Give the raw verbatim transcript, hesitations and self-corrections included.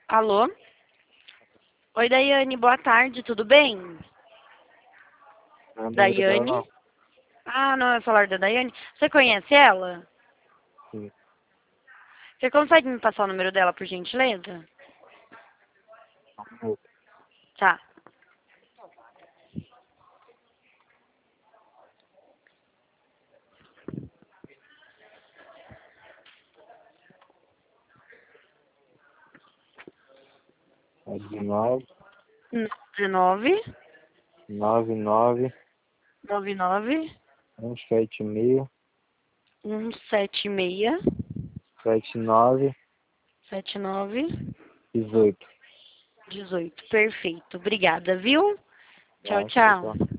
Alô? Oi, Daiane, boa tarde, tudo bem? Não, número dela Daiane? não. Ah, não é o celular da Daiane? Você conhece ela? Sim. Você consegue me passar o número dela, por gentileza? Um minuto. Tá. É dezenove, nove nove nove, nove nove um sete seis, um sete seis sete nove, sete nove dezoito. dezoito. Perfeito. Obrigada, viu? Tchau, Tá, tchau, tchau. tchau.